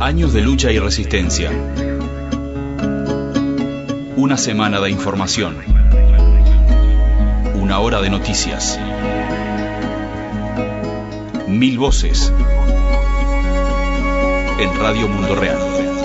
Años de lucha y resistencia. Una semana de información. Una hora de noticias. 1000 voces. En Radio Mundo Real.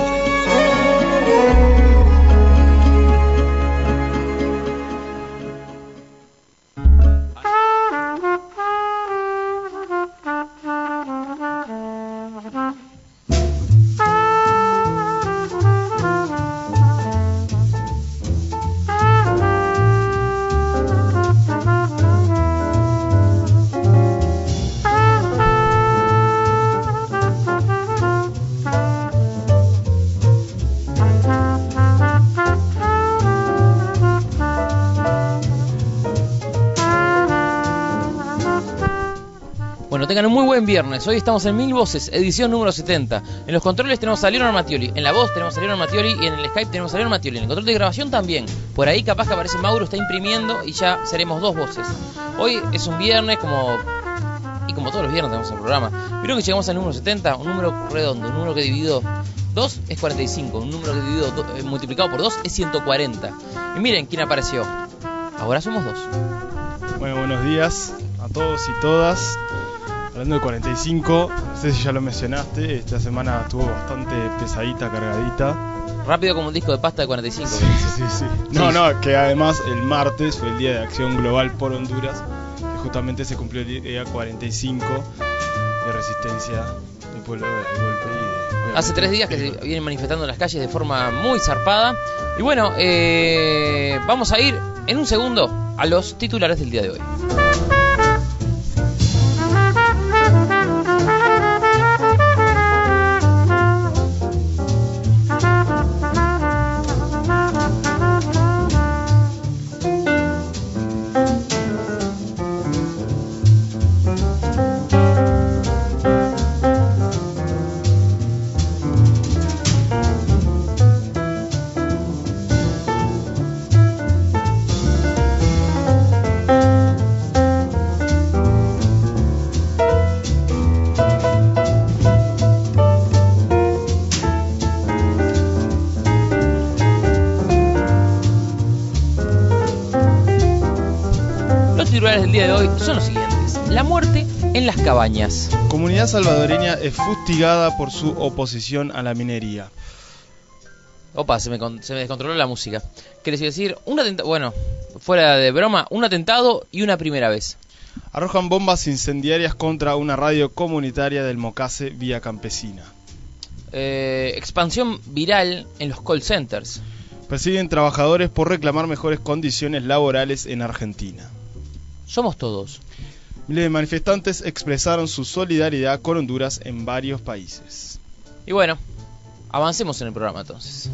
Tengan un muy buen viernes. Hoy estamos en 1000 voces, edición número 70. En los controles tenemos a Leonor Mattioli. En la voz tenemos a Leonor Mattioli. Y en el Skype tenemos a Leonor Mattioli. En el control de grabación también. Por ahí capaz que aparece Mauro, está imprimiendo y ya seremos 2 voces. Hoy es un viernes como todos los viernes tenemos el programa. Vieron que llegamos al número 70, un número redondo, un número que dividido 2 es 45, un número que dividido multiplicado por 2 es 140. Y miren quién apareció. Ahora somos 2. Bueno, buenos días a todos y todas. Hablando de 45, no sé si ya lo mencionaste, esta semana estuvo bastante pesadita, cargadita. Rápido como un disco de pasta de 45. Sí. No, que además el martes fue el Día de Acción Global por Honduras, que justamente se cumplió el día 45 de resistencia del pueblo del golpe. Hace 3 días que se vienen manifestando en las calles de forma muy zarpada. Y bueno, vamos a ir en un segundo a los titulares del día de hoy. El día de hoy son los siguientes: la muerte en las cabañas. Comunidad salvadoreña es fustigada por su oposición a la minería. Opa, se me descontroló la música. ¿Querés decir? Bueno, fuera de broma, un atentado y una primera vez. Arrojan bombas incendiarias contra una radio comunitaria del Mocase, Vía Campesina. Expansión viral en los call centers. Persiguen trabajadores por reclamar mejores condiciones laborales en Argentina. Somos todos. Miles de manifestantes expresaron su solidaridad con Honduras en varios países. Y bueno, avancemos en el programa entonces.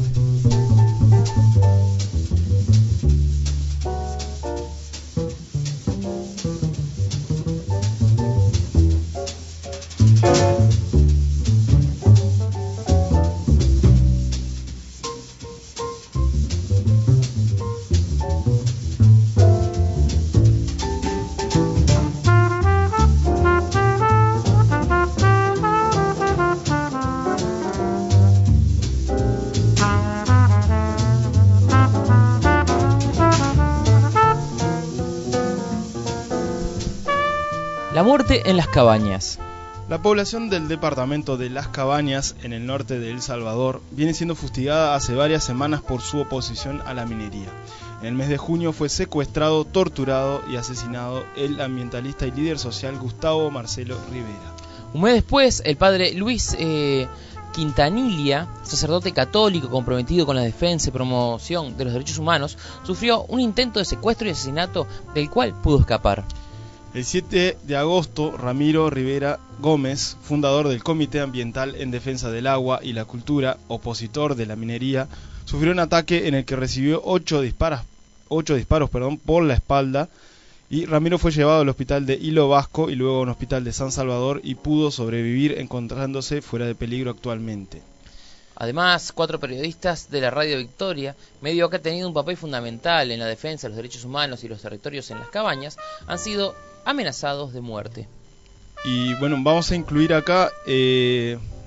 La muerte en las cabañas. La población del departamento de Las Cabañas, en el norte de El Salvador, viene siendo fustigada hace varias semanas por su oposición a la minería. En el mes de junio fue secuestrado, torturado y asesinado el ambientalista y líder social Gustavo Marcelo Rivera. Un mes después, el padre Luis Quintanilla, sacerdote católico comprometido con la defensa y promoción de los derechos humanos, sufrió un intento de secuestro y asesinato del cual pudo escapar. El 7 de agosto, Ramiro Rivera Gómez, fundador del Comité Ambiental en Defensa del Agua y la Cultura, opositor de la minería, sufrió un ataque en el que recibió 8 disparos por la espalda, y Ramiro fue llevado al hospital de Hilo Vasco y luego a un hospital de San Salvador y pudo sobrevivir, encontrándose fuera de peligro actualmente. Además, 4 periodistas de la Radio Victoria, medio que ha tenido un papel fundamental en la defensa de los derechos humanos y los territorios en Las Cabañas, han sido amenazados de muerte. Y bueno, vamos a incluir acá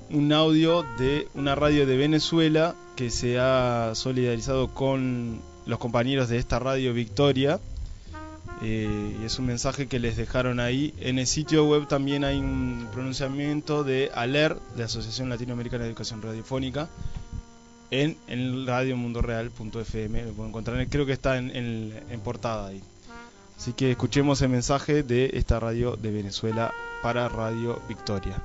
un audio de una radio de Venezuela que se ha solidarizado con los compañeros de esta radio Victoria. Y es un mensaje que les dejaron ahí. En el sitio web también hay un pronunciamiento de ALER, de Asociación Latinoamericana de Educación Radiofónica, en radiomundorreal.fm. Lo pueden encontrar, creo que está en portada ahí. Así que escuchemos el mensaje de esta radio de Venezuela para Radio Victoria.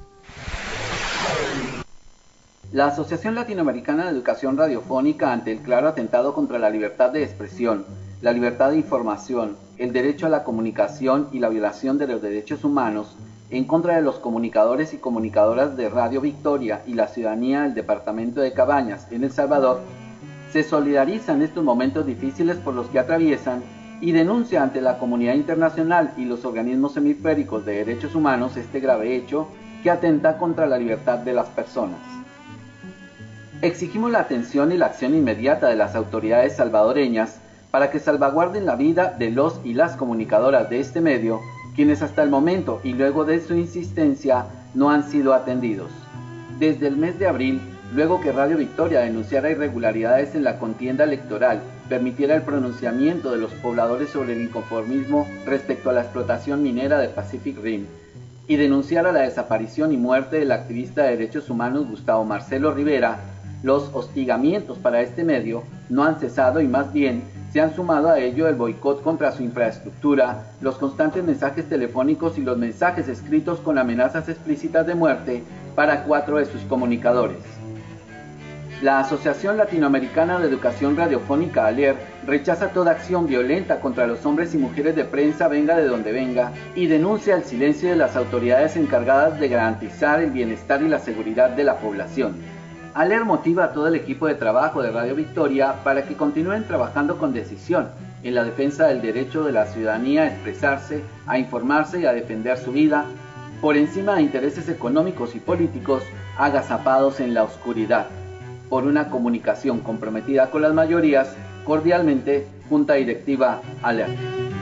La Asociación Latinoamericana de Educación Radiofónica, ante el claro atentado contra la libertad de expresión, la libertad de información, el derecho a la comunicación y la violación de los derechos humanos, en contra de los comunicadores y comunicadoras de Radio Victoria y la ciudadanía del departamento de Cabañas, en El Salvador, se solidariza en estos momentos difíciles por los que atraviesan y denuncia ante la comunidad internacional y los organismos hemisféricos de derechos humanos este grave hecho que atenta contra la libertad de las personas. Exigimos la atención y la acción inmediata de las autoridades salvadoreñas para que salvaguarden la vida de los y las comunicadoras de este medio, quienes hasta el momento y luego de su insistencia no han sido atendidos. Desde el mes de abril, luego que Radio Victoria denunciara irregularidades en la contienda electoral, permitiera el pronunciamiento de los pobladores sobre el inconformismo respecto a la explotación minera de Pacific Rim, y denunciara la desaparición y muerte del activista de derechos humanos Gustavo Marcelo Rivera, los hostigamientos para este medio no han cesado y más bien se han sumado a ello el boicot contra su infraestructura, los constantes mensajes telefónicos y los mensajes escritos con amenazas explícitas de muerte para 4 de sus comunicadores. La Asociación Latinoamericana de Educación Radiofónica, ALER, rechaza toda acción violenta contra los hombres y mujeres de prensa, venga de donde venga, y denuncia el silencio de las autoridades encargadas de garantizar el bienestar y la seguridad de la población. ALER motiva a todo el equipo de trabajo de Radio Victoria para que continúen trabajando con decisión en la defensa del derecho de la ciudadanía a expresarse, a informarse y a defender su vida, por encima de intereses económicos y políticos agazapados en la oscuridad. Por una comunicación comprometida con las mayorías, cordialmente, Junta Directiva ALER.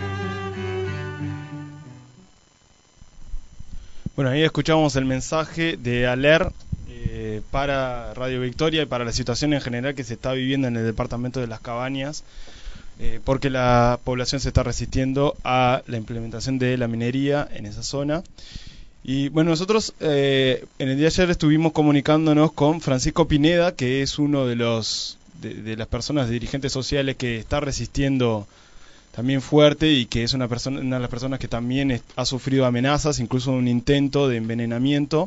Bueno, ahí escuchamos el mensaje de ALER para Radio Victoria y para la situación en general que se está viviendo en el departamento de Las Cabañas, porque la población se está resistiendo a la implementación de la minería en esa zona. Y bueno, nosotros en el día de ayer estuvimos comunicándonos con Francisco Pineda, que es uno de las personas, dirigentes sociales que está resistiendo también fuerte y que es una de las personas que también ha sufrido amenazas, incluso un intento de envenenamiento.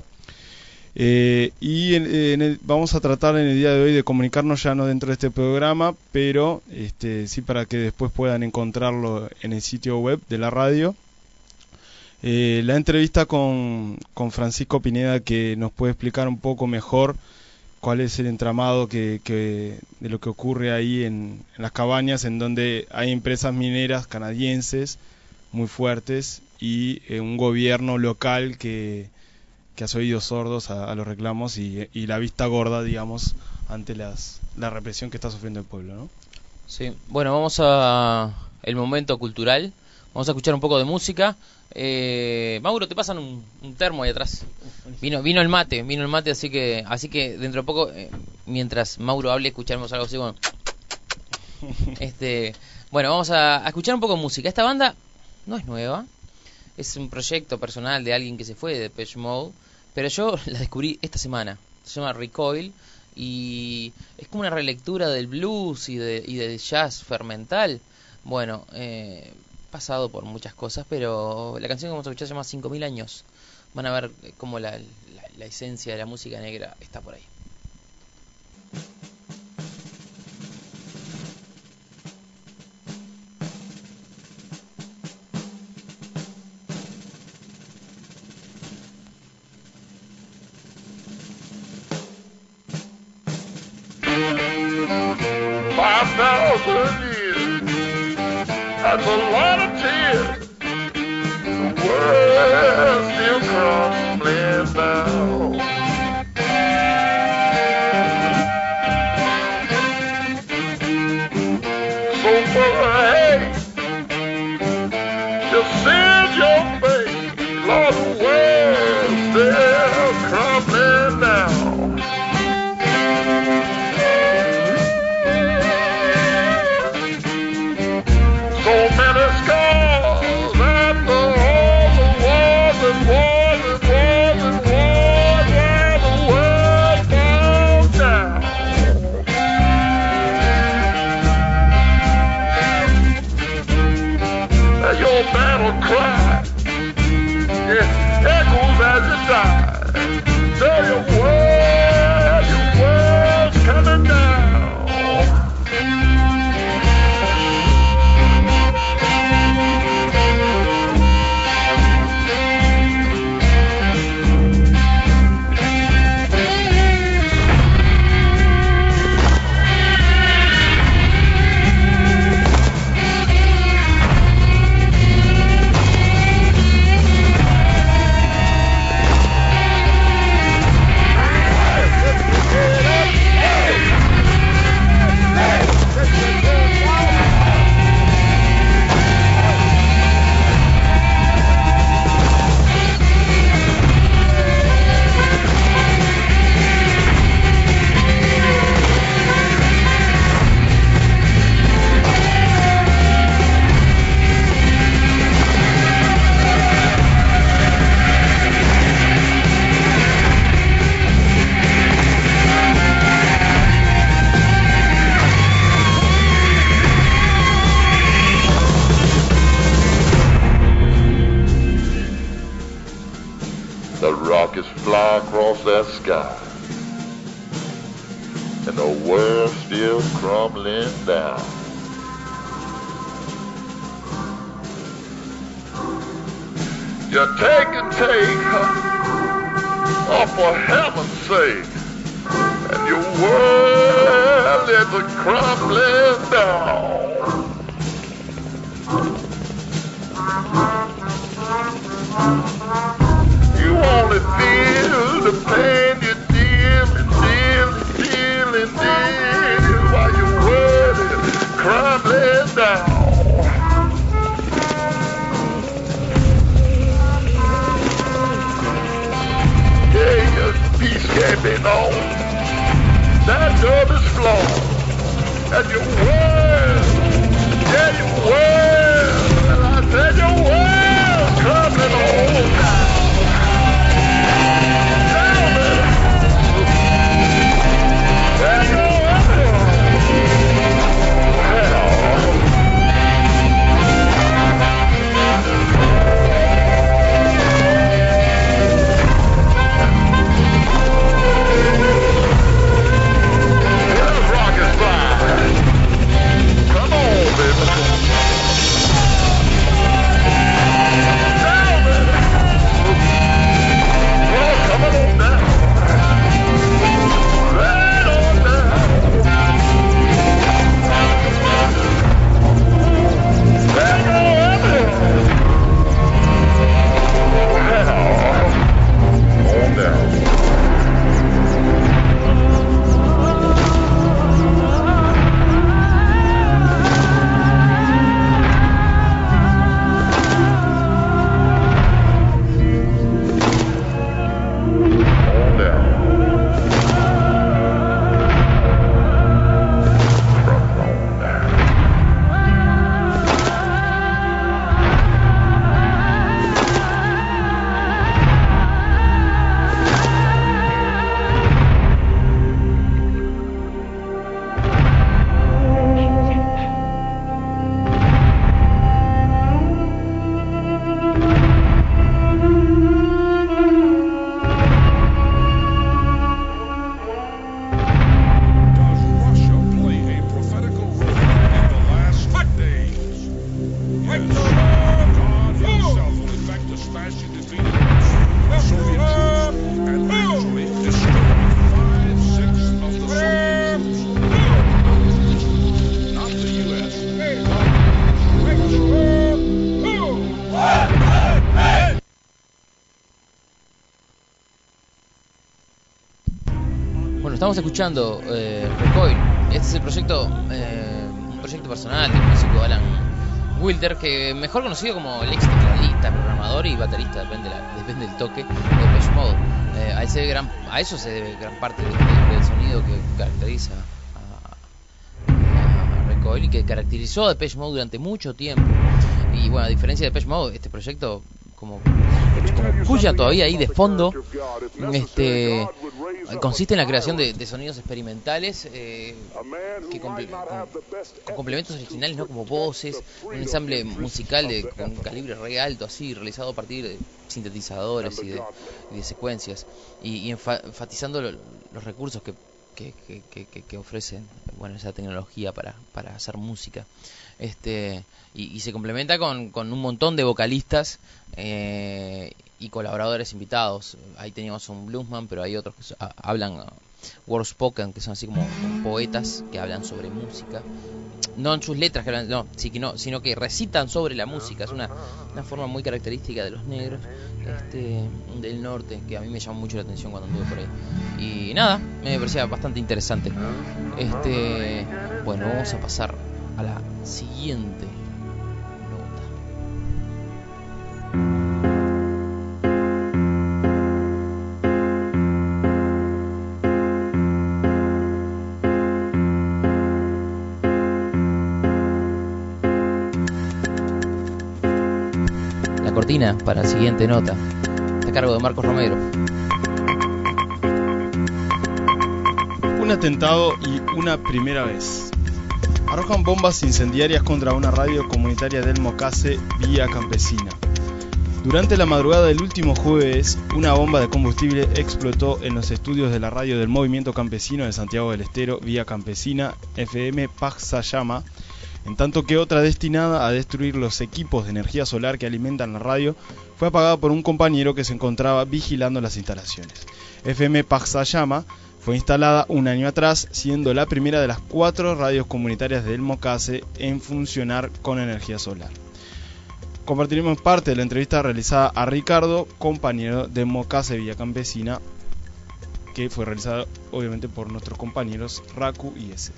Vamos a tratar en el día de hoy de comunicarnos ya no dentro de este programa, pero sí para que después puedan encontrarlo en el sitio web de la radio. La entrevista con Francisco Pineda, que nos puede explicar un poco mejor cuál es el entramado de lo que ocurre ahí en Las Cabañas, en donde hay empresas mineras canadienses muy fuertes y un gobierno local que hace oídos sordos a los reclamos y la vista gorda, digamos, ante la represión que está sufriendo el pueblo, ¿no? Sí, bueno, vamos a el momento cultural. Vamos a escuchar un poco de música. Mauro, te pasan un termo ahí atrás. Vino el mate, así que dentro de poco, mientras Mauro hable, escucharemos algo así como... Bueno, vamos a escuchar un poco de música. Esta banda no es nueva, es un proyecto personal de alguien que se fue de Depeche Mode, pero yo la descubrí esta semana. Se llama Recoil y es como una relectura del blues y del jazz fermental. Bueno, pasado por muchas cosas, pero la canción que vamos a escuchar se llama 5000 años. Van a ver cómo la esencia de la música negra está por ahí. That's a lot of tears. The world's still crumbling down. So for hey, just send your face, Lord, the world's still crumbling down. across that sky, and the world's still crumbling down. You take and take, oh, for heaven's sake, and your world is a crumbling down. You only feel the pain you deal while your world is crumbling down. Yeah, your peace can't be known. That dub is flawed. And your world, yeah, your world, and I said your world crumbling on down. Estamos escuchando Recoil. Este es el proyecto, un proyecto personal del músico Alan Wilder, que mejor conocido como el ex tecladista, programador y baterista, depende del toque, de Depeche Mode. A eso se debe gran parte del sonido que caracteriza a Recoil y que caracterizó a Depeche Mode durante mucho tiempo. Y bueno, a diferencia de Depeche Mode, este proyecto como cuya todavía ahí de fondo consiste en la creación de sonidos experimentales con complementos originales, no como voces, un ensamble musical con un calibre re alto, así realizado a partir de sintetizadores y de secuencias, y enfatizando los recursos que ofrecen, bueno, esa tecnología para hacer música. Y se complementa con un montón de vocalistas y colaboradores invitados. Ahí teníamos un bluesman, pero hay otros que hablan word spoken, que son así como poetas que hablan sobre música, no en sus letras que hablan, sino que recitan sobre la música. Es una forma muy característica de los negros del norte, que a mí me llamó mucho la atención cuando anduve por ahí. Y nada, me parecía bastante interesante. Bueno, vamos a pasar a la siguiente nota. La cortina para la siguiente nota está a cargo de Marcos Romero. Un atentado y una primera vez. Arrojan bombas incendiarias contra una radio comunitaria del Mocase, Villa Campesina. Durante la madrugada del último jueves, una bomba de combustible explotó en los estudios de la radio del Movimiento Campesino de Santiago del Estero, vía campesina FM Paxayama, en tanto que otra destinada a destruir los equipos de energía solar que alimentan la radio fue apagada por un compañero que se encontraba vigilando las instalaciones. FM Paxayama fue instalada un año atrás, siendo la primera de las 4 radios comunitarias del Mocase en funcionar con energía solar. Compartiremos parte de la entrevista realizada a Ricardo, compañero de Mocase Villa Campesina, que fue realizada obviamente por nuestros compañeros Raku y S.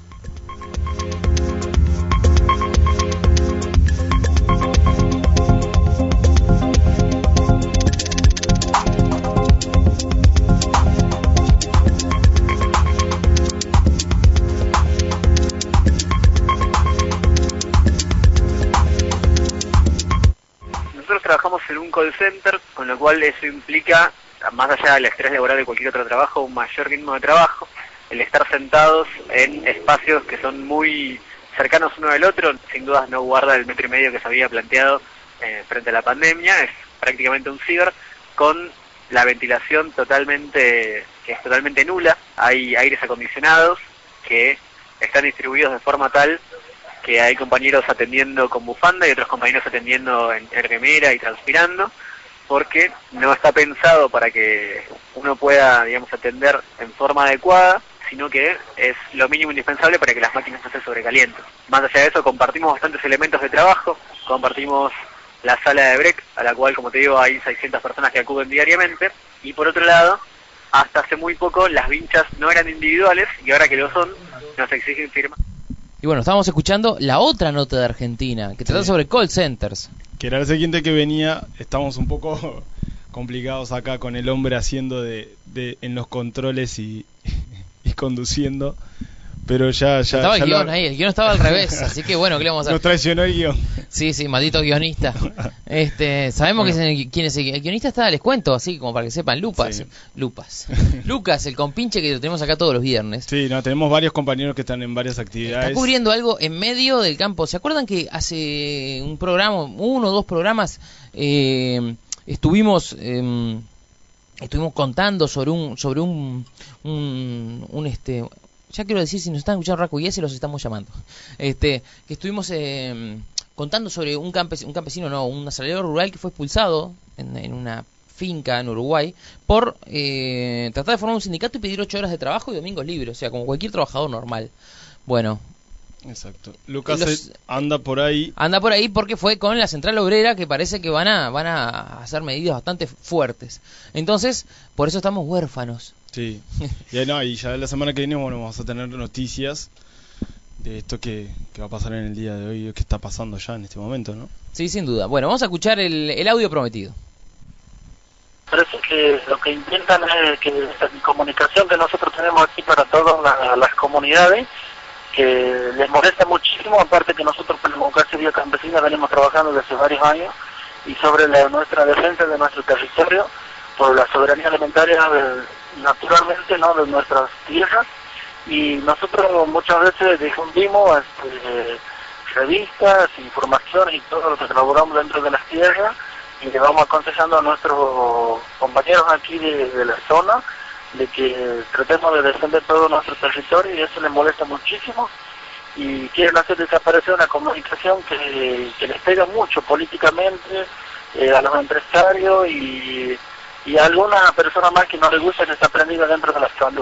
Trabajamos en un call center, con lo cual eso implica, más allá del estrés laboral de cualquier otro trabajo, un mayor ritmo de trabajo, el estar sentados en espacios que son muy cercanos uno del otro, sin dudas no guarda el 1,5 metros que se había planteado frente a la pandemia, es prácticamente un ciber, con la ventilación que es totalmente nula, hay aires acondicionados que están distribuidos de forma tal que hay compañeros atendiendo con bufanda y otros compañeros atendiendo en remera y transpirando, porque no está pensado para que uno pueda, digamos, atender en forma adecuada, sino que es lo mínimo indispensable para que las máquinas no se sobrecalienten. Más allá de eso, compartimos bastantes elementos de trabajo, compartimos la sala de break, a la cual, como te digo, hay 600 personas que acuden diariamente, y por otro lado, hasta hace muy poco las vinchas no eran individuales, y ahora que lo son, nos exigen firmar. Y bueno, estábamos escuchando la otra nota de Argentina, que trata sobre call centers. Que era el siguiente que venía. Estamos un poco complicados acá con el hombre haciendo de en los controles y conduciendo. Pero ya estaba el guión ahí, el guión estaba al revés, así que bueno, ¿qué le vamos a hacer? Nos traicionó el guión. Sí, maldito guionista. Sabemos quién es el guionista, les cuento, así como para que sepan, Lucas, el compinche que lo tenemos acá todos los viernes. Sí, tenemos varios compañeros que están en varias actividades. Está cubriendo algo en medio del campo. ¿Se acuerdan que hace uno o dos programas, estuvimos contando sobre un ya quiero decir, si nos están escuchando Raku y ese los estamos llamando, que estuvimos contando sobre un asalariado rural que fue expulsado en una finca en Uruguay por tratar de formar un sindicato y pedir 8 horas de trabajo y domingos libres, o sea, como cualquier trabajador normal. Bueno, exacto. Lucas anda por ahí porque fue con la Central Obrera, que parece que van a hacer medidas bastante fuertes. Entonces, por eso estamos huérfanos. Sí, y ya la semana que viene vamos a tener noticias de esto que va a pasar en el día de hoy, que está pasando ya en este momento, ¿no? Sí, sin duda. Bueno, vamos a escuchar el audio prometido. Parece que lo que intentan es que esta comunicación que nosotros tenemos aquí para todas las comunidades, que les molesta muchísimo, aparte que nosotros con la Mocase Villa Campesina venimos trabajando desde hace varios años, y sobre nuestra defensa de nuestro territorio, por la soberanía alimentaria naturalmente, ¿no?, de nuestras tierras, y nosotros muchas veces difundimos revistas, informaciones y todo lo que elaboramos dentro de las tierras, y le vamos aconsejando a nuestros compañeros aquí de la zona de que tratemos de defender todo nuestro territorio, y eso les molesta muchísimo, y quieren hacer desaparecer una comunicación que les pega mucho políticamente a los empresarios y a alguna persona más que no le gusta que está prendida dentro de la salud.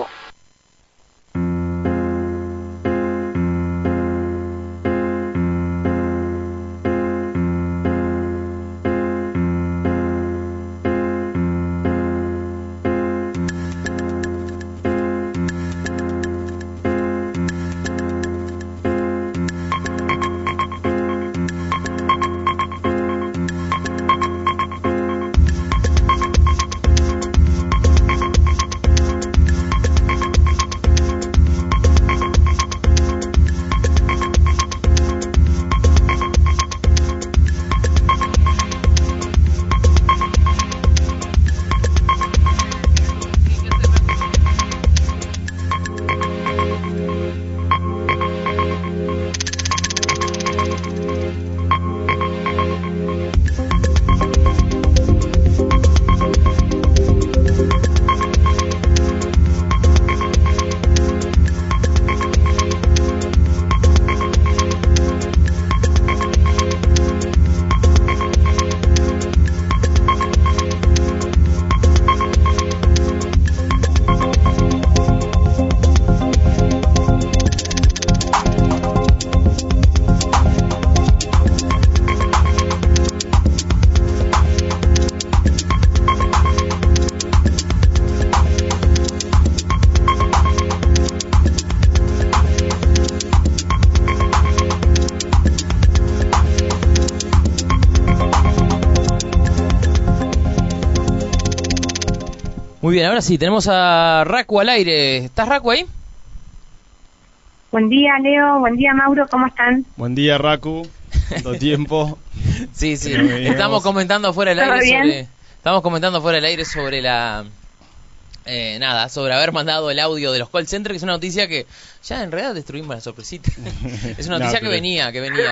Muy bien, ahora sí, tenemos a Raku al aire. ¿Estás, Raku, ahí? Buen día, Leo. Buen día, Mauro. ¿Cómo están? Buen día, Raku. ¿Cuánto tiempo? Sí, estamos comentando fuera del aire bien? sobre... Estamos comentando fuera del aire sobre la... sobre haber mandado el audio de los call centers, que es una noticia que ya en realidad destruimos la sorpresita. Es una noticia que venía.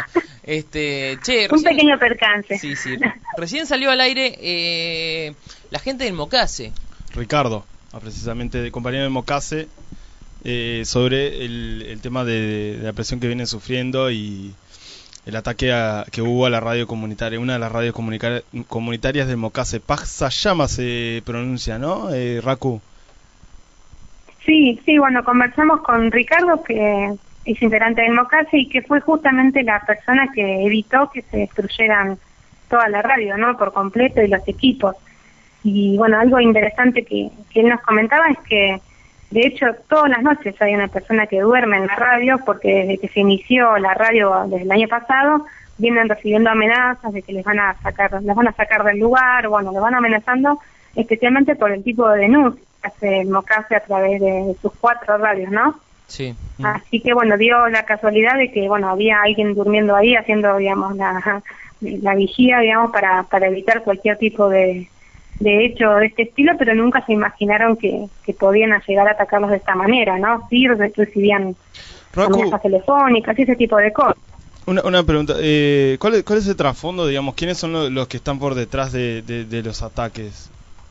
Un pequeño percance. Sí. Recién salió al aire la gente del Mocase. Ricardo, precisamente compañero de Mocase, sobre el tema de la presión que vienen sufriendo y el ataque que hubo a la radio comunitaria, una de las radios comunitarias del Mocase. Pasayama se pronuncia, ¿no, Raku? Sí, bueno, conversamos con Ricardo, que es integrante del Mocase y que fue justamente la persona que evitó que se destruyeran toda la radio, ¿no? Por completo, y los equipos. Y bueno, algo interesante que él nos comentaba es que, de hecho, todas las noches hay una persona que duerme en la radio, porque desde que se inició la radio desde el año pasado, vienen recibiendo amenazas de que les van a sacar del lugar, bueno, les van amenazando, especialmente por el tipo de denuncia que hace el Mocase a través de sus 4 radios, ¿no? Sí. Así que, bueno, dio la casualidad de que, bueno, había alguien durmiendo ahí haciendo, digamos, la vigía, digamos, para evitar cualquier tipo de hecho de este estilo, pero nunca se imaginaron que podían llegar a atacarlos de esta manera, ¿no? Sí, recibían amenazas telefónicas y ese tipo de cosas. Una pregunta, ¿cuál es el trasfondo, digamos? ¿Quiénes son los que están por detrás de los ataques?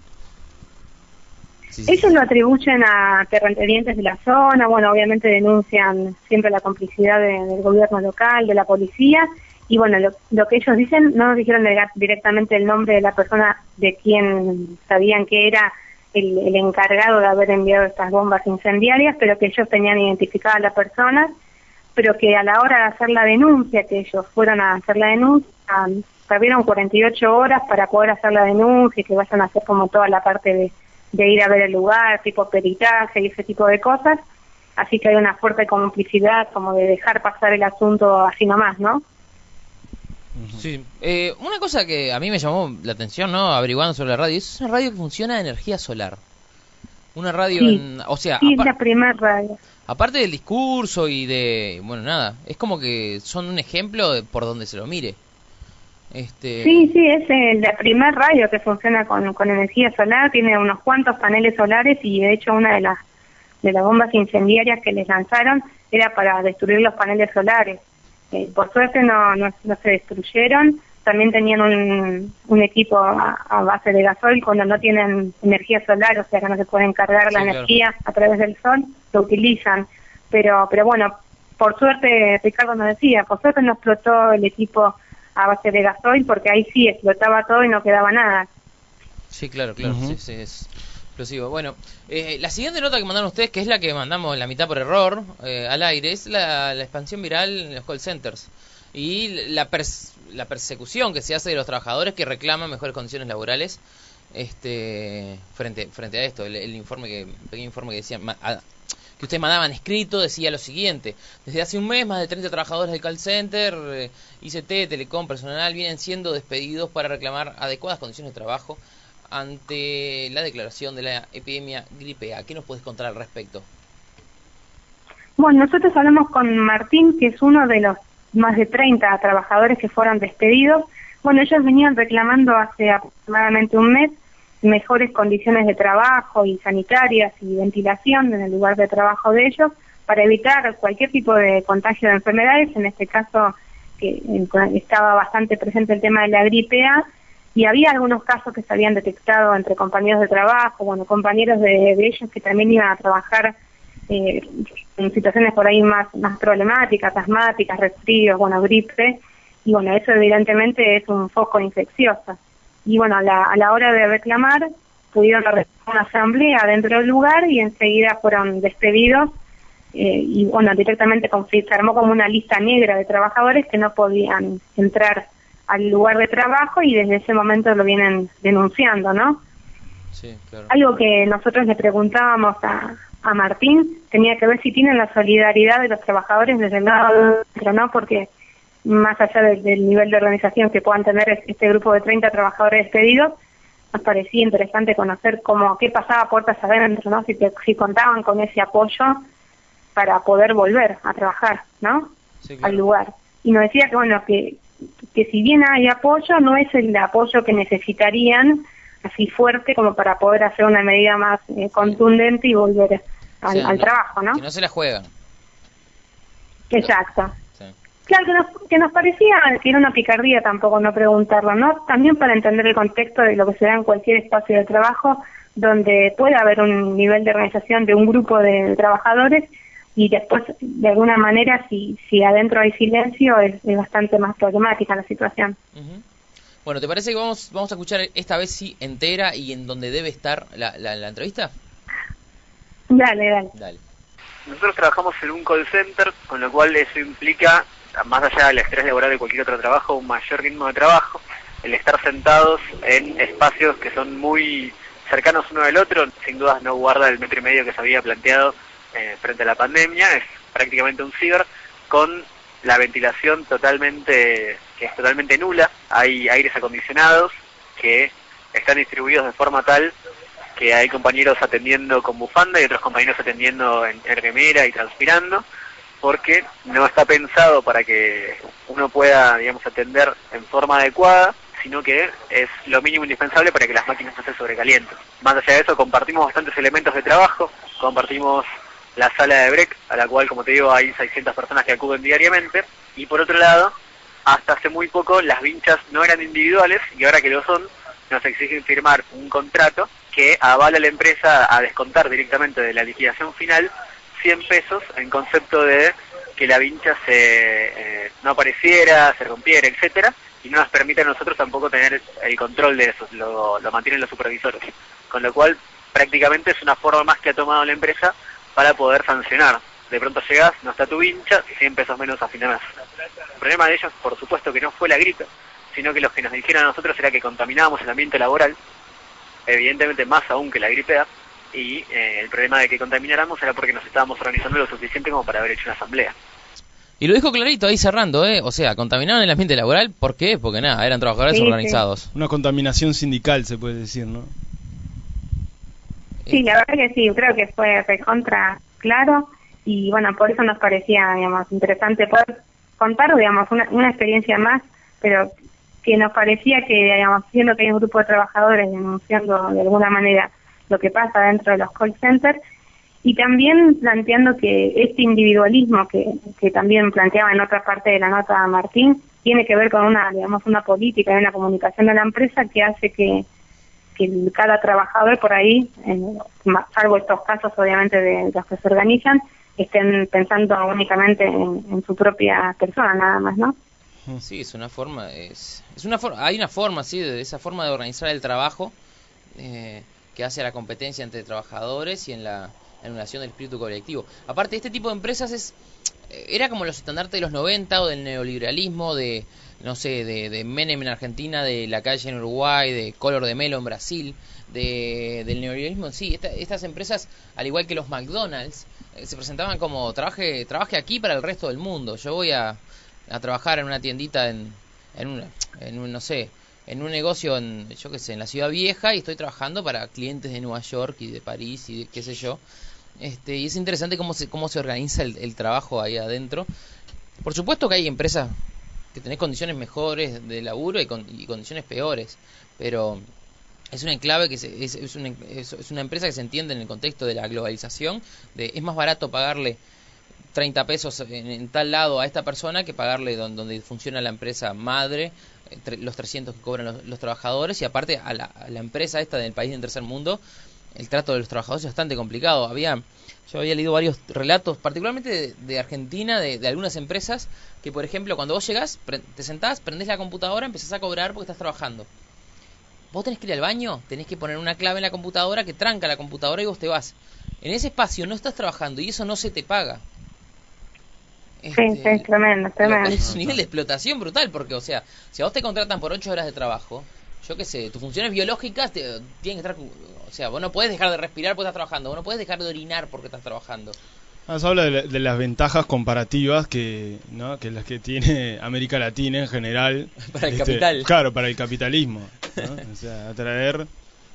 Sí. Ellos lo atribuyen a terratenientes de la zona, bueno, obviamente denuncian siempre la complicidad del gobierno local, de la policía, y bueno, lo que ellos dicen, no nos dijeron directamente el nombre de la persona de quien sabían que era el encargado de haber enviado estas bombas incendiarias, pero que ellos tenían identificada a la persona, pero que a la hora de hacer la denuncia, que ellos fueron a hacer la denuncia, tardieron 48 horas para poder hacer la denuncia y que vayan a hacer como toda la parte de ir a ver el lugar, tipo peritaje y ese tipo de cosas, así que hay una fuerte complicidad como de dejar pasar el asunto así nomás, ¿no? Sí, una cosa que a mí me llamó la atención, ¿no? Averiguando sobre la radio, es una radio que funciona de energía solar. Una radio, sí. Sí, es la primera radio. Aparte del discurso y es como que son un ejemplo por donde se lo mire. Sí, es la primer radio que funciona con energía solar, tiene unos cuantos paneles solares y de hecho una de las bombas incendiarias que les lanzaron era para destruir los paneles solares. Por suerte no se destruyeron, también tenían un equipo a base de gasoil cuando no tienen energía solar, o sea que no se pueden cargar la energía a través del sol, lo utilizan. Pero bueno, por suerte, Ricardo nos decía, por suerte no explotó el equipo a base de gasoil, porque ahí sí explotaba todo y no quedaba nada. Sí, claro, sí, es explosivo. Bueno, la siguiente nota que mandaron ustedes, que es la que mandamos la mitad por error al aire, es la expansión viral en los call centers y la persecución que se hace de los trabajadores que reclaman mejores condiciones laborales frente a esto. El pequeño informe que decía que ustedes mandaban escrito decía lo siguiente: desde hace un mes más de 30 trabajadores del call center, ICT, Telecom, personal vienen siendo despedidos para reclamar adecuadas condiciones de trabajo ante la declaración de la epidemia gripe A. ¿Qué nos puedes contar al respecto? Bueno, nosotros hablamos con Martín, que es uno de los más de 30 trabajadores que fueron despedidos. Bueno, ellos venían reclamando hace aproximadamente un mes mejores condiciones de trabajo y sanitarias y ventilación en el lugar de trabajo de ellos para evitar cualquier tipo de contagio de enfermedades, en este caso que estaba bastante presente el tema de la gripe A, y había algunos casos que se habían detectado entre compañeros de trabajo, bueno, compañeros de ellos que también iban a trabajar en situaciones por ahí más problemáticas, asmáticas, resfríos, bueno, gripe, y bueno, eso evidentemente es un foco infeccioso. Y bueno, a la hora de reclamar, pudieron realizar una asamblea dentro del lugar y enseguida fueron despedidos, y bueno, directamente se armó como una lista negra de trabajadores que no podían entrar al lugar de trabajo y desde ese momento lo vienen denunciando, ¿no? Sí, claro. Algo que nosotros le preguntábamos a Martín tenía que ver si tienen la solidaridad de los trabajadores desde el lado pero no, porque más allá del nivel de organización que puedan tener este grupo de 30 trabajadores despedidos, nos parecía interesante conocer qué pasaba puertas adentro, ¿no? Si contaban con ese apoyo para poder volver a trabajar, ¿no? Sí, claro. Al lugar. Y nos decía que, bueno, que si bien hay apoyo, no es el apoyo que necesitarían así fuerte como para poder hacer una medida más contundente y volver al trabajo, ¿no? Que no se la juegan. Exacto. Sí. Claro, que nos parecía que era una picardía tampoco no preguntarlo, ¿no? También para entender el contexto de lo que se da en cualquier espacio de trabajo donde puede haber un nivel de organización de un grupo de trabajadores y después, de alguna manera, si adentro hay silencio, es bastante más problemática la situación. Uh-huh. Bueno, ¿te parece que vamos a escuchar esta vez sí entera y en donde debe estar la entrevista? Dale. Nosotros trabajamos en un call center, con lo cual eso implica, más allá del estrés laboral de cualquier otro trabajo, un mayor ritmo de trabajo, el estar sentados en espacios que son muy cercanos uno del otro, sin dudas no guarda el 1,5 metros que se había planteado frente a la pandemia, es prácticamente un ciber, con la ventilación que es totalmente nula, hay aires acondicionados que están distribuidos de forma tal que hay compañeros atendiendo con bufanda y otros compañeros atendiendo en remera y transpirando, porque no está pensado para que uno pueda, digamos, atender en forma adecuada, sino que es lo mínimo indispensable para que las máquinas no se sobrecalienten. Más allá de eso, compartimos bastantes elementos de trabajo, compartimos la sala de break, a la cual, como te digo, hay 600 personas que acuden diariamente, y por otro lado, hasta hace muy poco las vinchas no eran individuales, y ahora que lo son, nos exigen firmar un contrato que avala a la empresa a descontar directamente de la liquidación final 100 pesos en concepto de que la vincha no apareciera, se rompiera, etcétera, y no nos permite a nosotros tampoco tener el control de eso, lo mantienen los supervisores. Con lo cual, prácticamente es una forma más que ha tomado la empresa para poder sancionar. De pronto llegás, no está tu vincha, 100 pesos menos a fin de mes. El problema de ellos, por supuesto, que no fue la gripe, sino que los que nos dijeron a nosotros era que contaminábamos el ambiente laboral, evidentemente más aún que la gripe A, y el problema de que contamináramos era porque nos estábamos organizando lo suficiente como para haber hecho una asamblea. Y lo dijo clarito ahí cerrando, o sea, contaminaron el ambiente laboral, ¿por qué? Porque nada, eran trabajadores organizados. Una contaminación sindical, se puede decir, ¿no? Sí, la verdad que sí, creo que fue recontra claro, y bueno, por eso nos parecía, digamos, interesante poder contar, digamos, una experiencia más, pero que nos parecía que, digamos, siendo que hay un grupo de trabajadores denunciando de alguna manera lo que pasa dentro de los call centers, y también planteando que este individualismo que también planteaba en otra parte de la nota Martín, tiene que ver con una política y una comunicación de la empresa que hace que cada trabajador por ahí, salvo estos casos obviamente de los que se organizan, estén pensando únicamente en su propia persona nada más, ¿no? Sí, hay una forma, sí, de esa forma de organizar el trabajo que hace a la competencia entre trabajadores y en la anulación del espíritu colectivo. Aparte, este tipo de empresas era como los estandartes de los 90 o del neoliberalismo, de Menem en Argentina, de La Calle en Uruguay, de Collor de Mello en Brasil, del neoliberalismo. Sí, estas empresas, al igual que los McDonald's, se presentaban como trabaje aquí para el resto del mundo. Yo voy a trabajar en una tiendita en un negocio en la Ciudad Vieja, y estoy trabajando para clientes de Nueva York y de París y de qué sé yo. Y es interesante cómo se organiza el trabajo ahí adentro. Por supuesto que hay empresas que tenés condiciones mejores de laburo y condiciones peores, pero es un enclave que es una empresa que se entiende en el contexto de la globalización, es más barato pagarle 30 pesos en tal lado a esta persona que pagarle donde funciona la empresa madre, los 300 que cobran los trabajadores, y aparte a la empresa esta del país del tercer mundo, el trato de los trabajadores es bastante complicado. Yo había leído varios relatos, particularmente de Argentina, de algunas empresas, que por ejemplo cuando vos llegás, te sentás, prendés la computadora, empezás a cobrar porque estás trabajando. Vos tenés que ir al baño, tenés que poner una clave en la computadora que tranca la computadora y vos te vas. En ese espacio no estás trabajando y eso no se te paga. Sí, es tremendo. Es un nivel de explotación brutal, porque, o sea, si a vos te contratan por 8 horas de trabajo, yo qué sé, tus funciones biológicas tienen que estar... O sea, vos no podés dejar de respirar porque estás trabajando, vos no podés dejar de orinar porque estás trabajando. Se habla de las ventajas comparativas que las que tiene América Latina en general. Para el capital. Claro, para el capitalismo, ¿no? O sea, atraer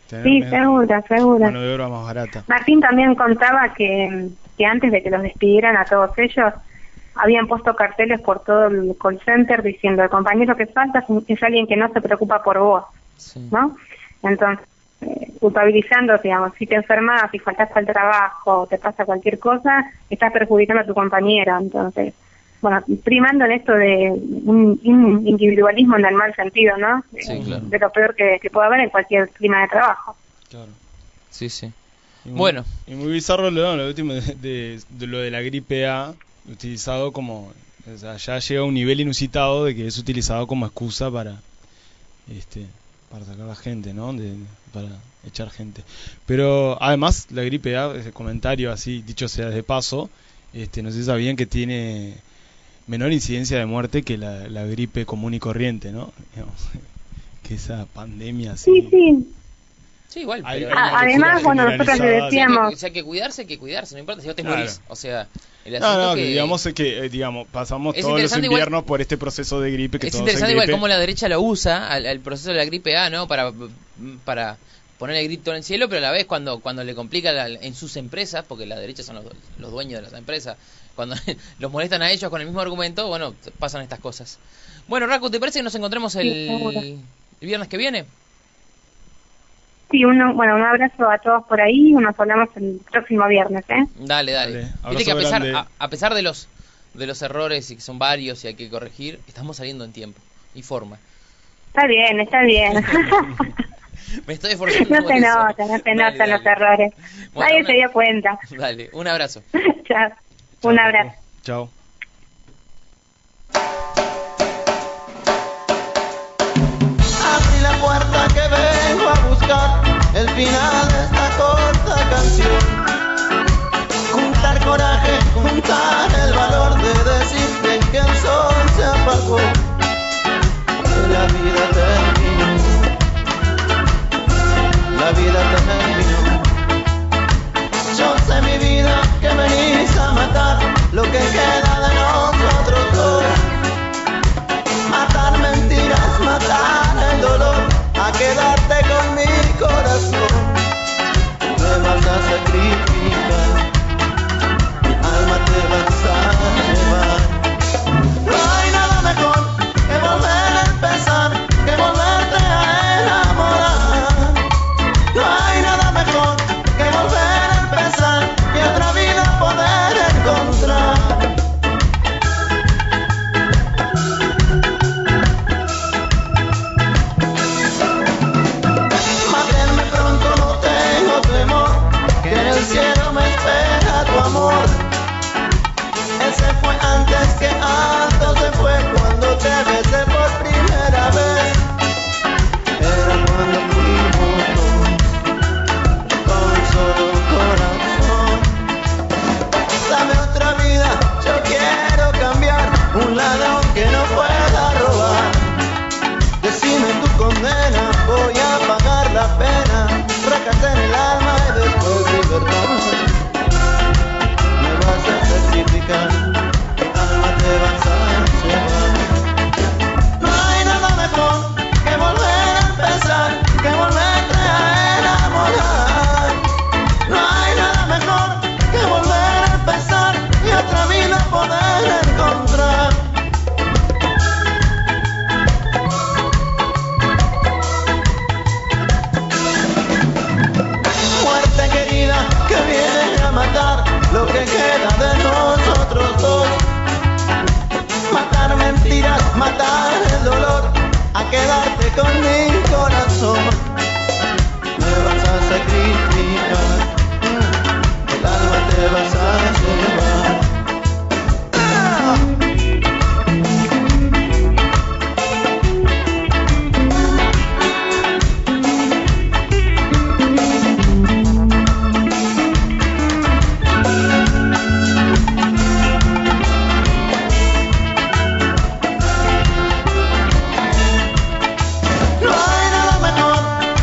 Sí, seguro. Mano de obra más barata. Martín también contaba que antes de que los despidieran a todos ellos, habían puesto carteles por todo el call center diciendo: el compañero que falta es alguien que no se preocupa por vos, ¿no? Entonces, culpabilizando, digamos, si te enfermas, si faltas al trabajo, te pasa cualquier cosa, estás perjudicando a tu compañero. Entonces, bueno, primando en esto de un individualismo en el mal sentido, ¿no? Sí, claro. De lo peor que puede haber en cualquier clima de trabajo. Claro. Sí, sí. Y Bueno. Y muy bizarro lo último de lo de la gripe A, utilizado como... O sea, ya llega a un nivel inusitado de que es utilizado como excusa para sacar a la gente, ¿no? Para echar gente. Pero además, la gripe A, ese comentario así, dicho sea de paso, no sé si sabían que tiene menor incidencia de muerte que la gripe común y corriente, ¿no? Digamos, que esa pandemia así... Sí. Sí, igual. Hay Pero una además, locura bueno, nosotros le generalizada. decíamos... o sea, que cuidarse, no importa si vos te Claro. morís. O sea, el asunto No, que... digamos es que pasamos Es todos los interesante inviernos por este proceso de gripe que es todos interesante en igual gripe. cómo la derecha lo usa al proceso de la gripe A, ¿no? Para poner el grito en el cielo, pero a la vez cuando le complica en sus empresas, porque la derecha son los dueños de las empresas, cuando los molestan a ellos con el mismo argumento, bueno, pasan estas cosas. Bueno, Raku, ¿te parece que nos encontremos el viernes que viene? Sí, un abrazo a todos por ahí, nos hablamos el próximo viernes, ¿eh? Dale. Abrazo Viste que grande. a pesar de los errores, y que son varios y hay que corregir, estamos saliendo en tiempo y forma. Está bien. Me estoy esforzando. No por se eso. notan los errores. Bueno, Nadie se dio cuenta. Dale, un abrazo. Chao. Un abrazo. Chao. Abrí la puerta que vengo a buscar, el final de esta corta canción. Juntar coraje, juntar el valor de decirte que el sol se apagó, que la vida terminó, la vida terminó. Yo sé mi vida que venís a matar lo que queda de nosotros dos. Matar mentiras, matar el dolor, a quedarte con mi corazón. Me vas a sacrificar, mi alma te vas a llevar. No hay nada mejor que volver a empezar, que volverte a enamorar. No hay nada mejor que volver a empezar y otra vida poder encontrar. Mátenme pronto, no tengo temor, que en el cielo me espera tu amor. Él se fue antes que alto se fue, cuando te besé por primera vez. Era cuando fuimos dos, con un solo corazón. Dame otra vida, yo quiero cambiar, un ladrón que no pueda robar. Decime tu condena, voy a pagar la pena, fracasé en el alma y después libertad. Me vas a sacrificar, mi alma te vas a llevar. No hay nada mejor que volver a empezar, que volverte a enamorar. No hay nada mejor que volver a empezar y otra vida poder encontrar. Muerte querida que viene a matar lo que queda de nosotros dos. Matar mentiras, matar el dolor, a quedarte con mi corazón. Me vas a sacrificar, el alma te vas a llevar. No hay nada mejor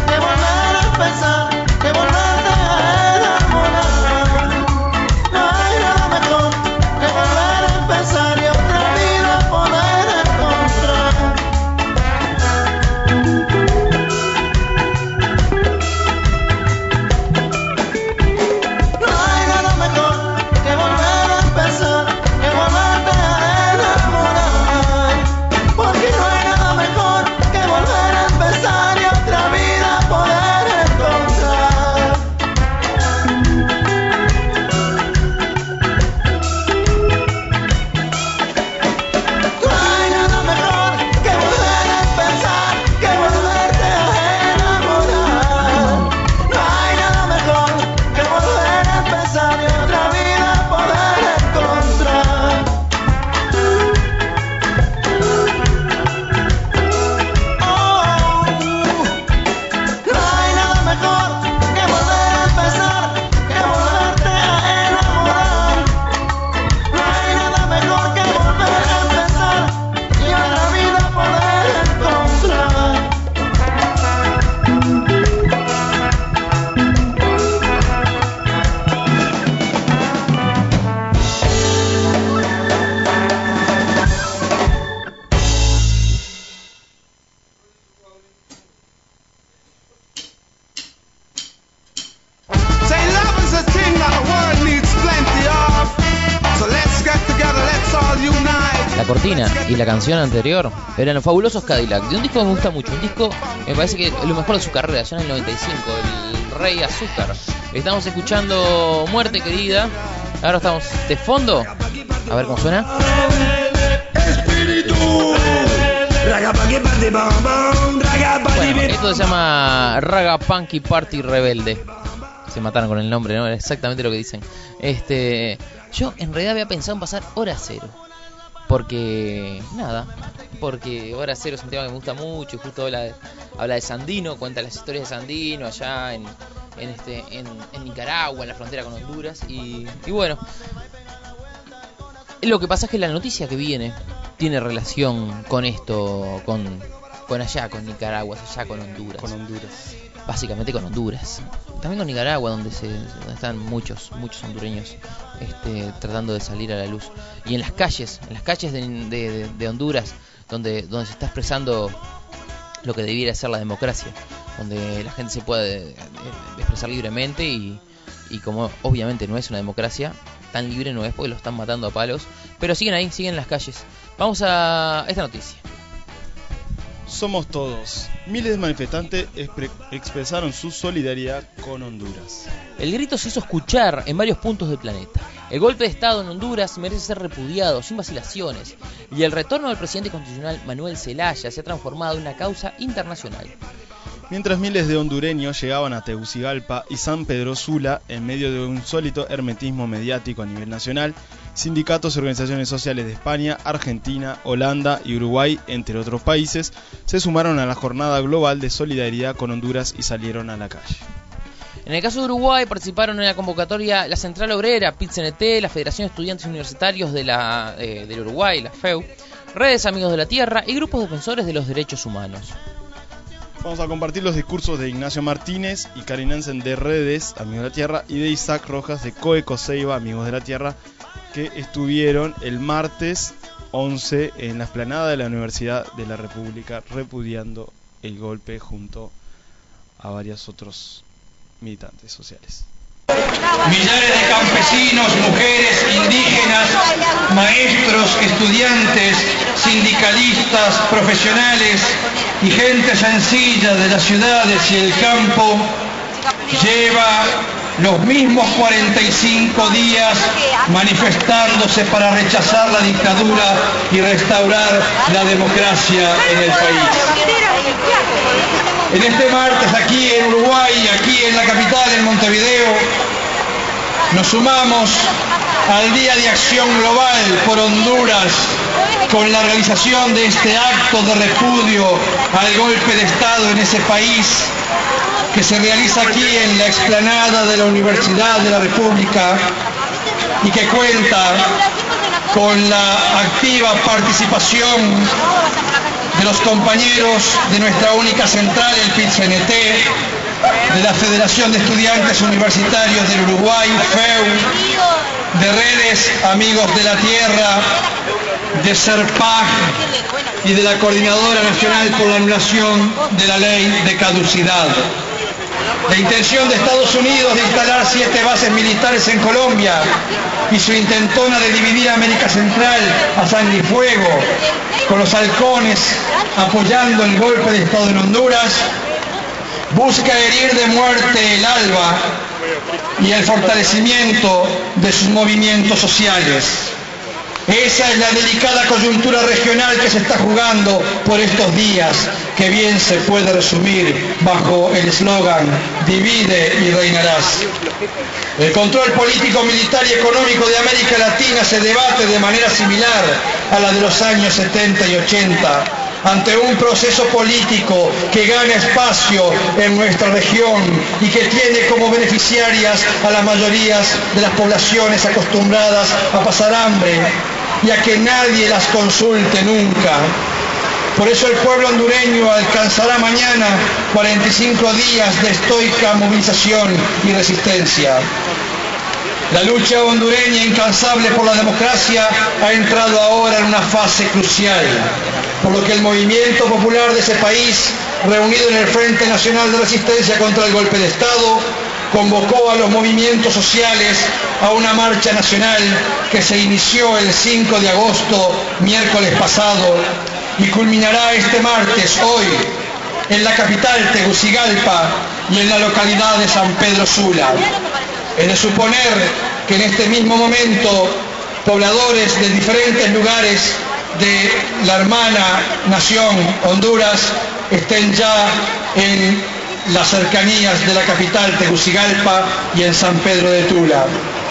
la cortina y la canción anterior eran los Fabulosos Cadillac, de un disco que me gusta mucho, un disco me parece que es lo mejor de su carrera, ya en el 95, el Rey Azúcar. Estamos escuchando Muerte Querida, ahora estamos de fondo, a ver cómo suena. Bueno, esto se llama Raga Punky Party Rebelde. Se mataron con el nombre, ¿no? Era exactamente lo que dicen. Yo en realidad había pensado en pasar Hora Cero. Porque Hora Cero es un tema que me gusta mucho. Y justo habla de Sandino, cuenta las historias de Sandino allá en Nicaragua, en la frontera con Honduras. Y bueno, lo que pasa es que la noticia que viene tiene relación con esto, con allá, con Nicaragua, allá con Honduras. Con Honduras. Básicamente con Honduras. También con Nicaragua, donde están muchos hondureños tratando de salir a la luz. Y en las calles de Honduras, donde se está expresando lo que debiera ser la democracia, donde la gente se puede expresar libremente y como obviamente no es una democracia, tan libre no es porque lo están matando a palos, pero siguen ahí, siguen en las calles. Vamos a esta noticia. Somos todos. Miles de manifestantes expresaron su solidaridad con Honduras. El grito se hizo escuchar en varios puntos del planeta. El golpe de Estado en Honduras merece ser repudiado sin vacilaciones y el retorno del presidente constitucional Manuel Zelaya se ha transformado en una causa internacional. Mientras miles de hondureños llegaban a Tegucigalpa y San Pedro Sula en medio de un sólido hermetismo mediático a nivel nacional, sindicatos y organizaciones sociales de España, Argentina, Holanda y Uruguay, entre otros países, se sumaron a la jornada global de solidaridad con Honduras y salieron a la calle. En el caso de Uruguay participaron en la convocatoria la Central Obrera, PIT-CNT, la Federación de Estudiantes Universitarios del Uruguay, la FEU, Redes Amigos de la Tierra y grupos defensores de los derechos humanos. Vamos a compartir los discursos de Ignacio Martínez y Karin Nansen de Redes, Amigos de la Tierra, y de Isaac Rojas de COECO Ceiba, Amigos de la Tierra, que estuvieron el martes 11 en la explanada de la Universidad de la República repudiando el golpe junto a varios otros militantes sociales. Millares de campesinos, mujeres, indígenas, maestros, estudiantes, sindicalistas, profesionales y gente sencilla de las ciudades y el campo lleva los mismos 45 días manifestándose para rechazar la dictadura y restaurar la democracia en el país. En este martes aquí en Uruguay, aquí en la capital, en Montevideo, nos sumamos al Día de Acción Global por Honduras con la realización de este acto de repudio al golpe de Estado en ese país que se realiza aquí en la explanada de la Universidad de la República y que cuenta con la activa participación de los compañeros de nuestra única central, el PIT-CNT, de la Federación de Estudiantes Universitarios del Uruguay, FEU, de Redes Amigos de la Tierra, de CERPAG y de la Coordinadora Nacional por la Anulación de la Ley de Caducidad. La intención de Estados Unidos de instalar 7 bases militares en Colombia y su intentona de dividir América Central a sangre y fuego, con los halcones apoyando el golpe de Estado en Honduras, busca herir de muerte el ALBA y el fortalecimiento de sus movimientos sociales. Esa es la delicada coyuntura regional que se está jugando por estos días, que bien se puede resumir bajo el eslogan "divide y reinarás". El control político, militar y económico de América Latina se debate de manera similar a la de los años 70 y 80, ante un proceso político que gana espacio en nuestra región y que tiene como beneficiarias a las mayorías de las poblaciones acostumbradas a pasar hambre y a que nadie las consulte nunca. Por eso el pueblo hondureño alcanzará mañana 45 días de estoica movilización y resistencia. La lucha hondureña incansable por la democracia ha entrado ahora en una fase crucial, por lo que el movimiento popular de ese país, reunido en el Frente Nacional de Resistencia contra el Golpe de Estado, convocó a los movimientos sociales a una marcha nacional que se inició el 5 de agosto, miércoles pasado, y culminará este martes, hoy, en la capital Tegucigalpa y en la localidad de San Pedro Sula. Es de suponer que en este mismo momento pobladores de diferentes lugares de la hermana nación Honduras estén ya en las cercanías de la capital Tegucigalpa y en San Pedro de Tula.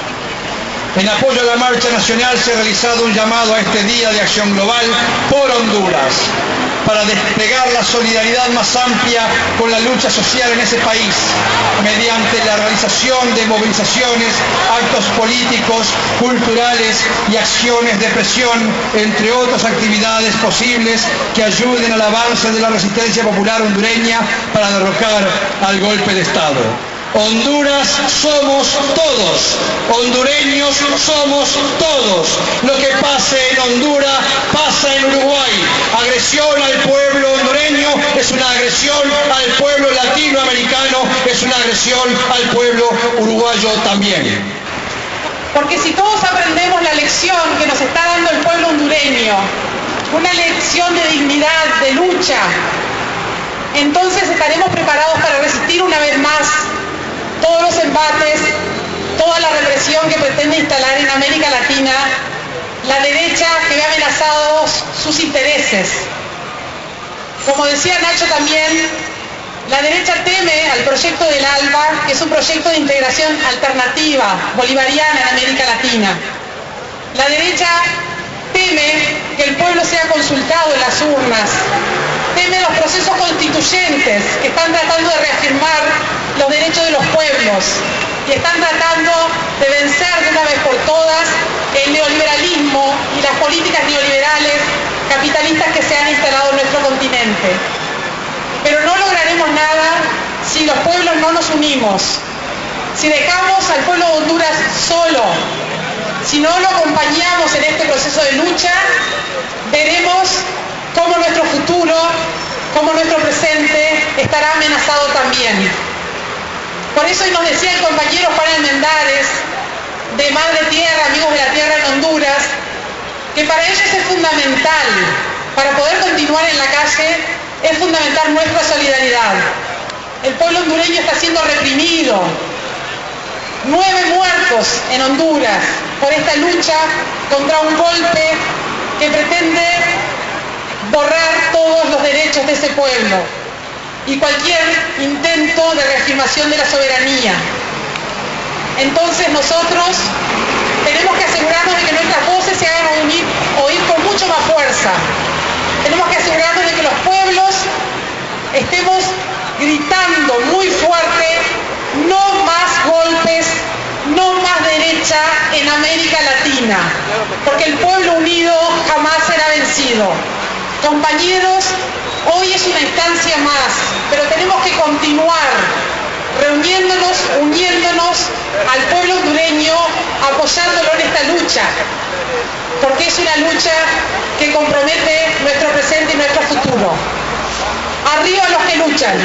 En apoyo a la marcha nacional se ha realizado un llamado a este Día de Acción Global por Honduras, para desplegar la solidaridad más amplia con la lucha social en ese país, mediante la realización de movilizaciones, actos políticos, culturales y acciones de presión, entre otras actividades posibles que ayuden al avance de la resistencia popular hondureña para derrocar al golpe de Estado. Honduras somos todos, hondureños somos todos. Lo que pase en Honduras pasa en Uruguay. Agresión al pueblo hondureño es una agresión al pueblo latinoamericano, es una agresión al pueblo uruguayo también. Porque si todos aprendemos la lección que nos está dando el pueblo hondureño, una lección de dignidad, de lucha, entonces estaremos preparados para resistir una vez más todos los embates, toda la represión que pretende instalar en América Latina la derecha que ve amenazados sus intereses. Como decía Nacho también, la derecha teme al proyecto del ALBA, que es un proyecto de integración alternativa, bolivariana en América Latina. La derecha teme que el pueblo sea consultado en las urnas, teme los procesos constituyentes que están tratando de reafirmar los derechos de los pueblos y están tratando de vencer de una vez por todas el neoliberalismo y las políticas neoliberales capitalistas que se han instalado en nuestro continente. Pero no lograremos nada si los pueblos no nos unimos, si dejamos al pueblo de Honduras solo, si no lo acompañamos en este proceso de lucha, veremos cómo nuestro futuro, cómo nuestro presente estará amenazado también. Por eso hoy nos decía el compañero Juan Almendares, de Madre Tierra, Amigos de la Tierra en Honduras, que para ellos es fundamental, para poder continuar en la calle, es fundamental nuestra solidaridad. El pueblo hondureño está siendo reprimido. 9 muertos en Honduras por esta lucha contra un golpe que pretende borrar todos los derechos de ese pueblo y cualquier intento de reafirmación de la soberanía. Entonces nosotros tenemos que asegurarnos de que nuestras voces se hagan oír con mucho más fuerza. Tenemos que asegurarnos de que los pueblos estemos gritando muy fuerte: no más golpes, no más derecha en América Latina, porque el pueblo unido jamás será vencido. Compañeros, hoy es una instancia más, pero tenemos que continuar reuniéndonos, uniéndonos al pueblo hondureño, apoyándolo en esta lucha, porque es una lucha que compromete nuestro presente y nuestro futuro. Arriba los que luchan.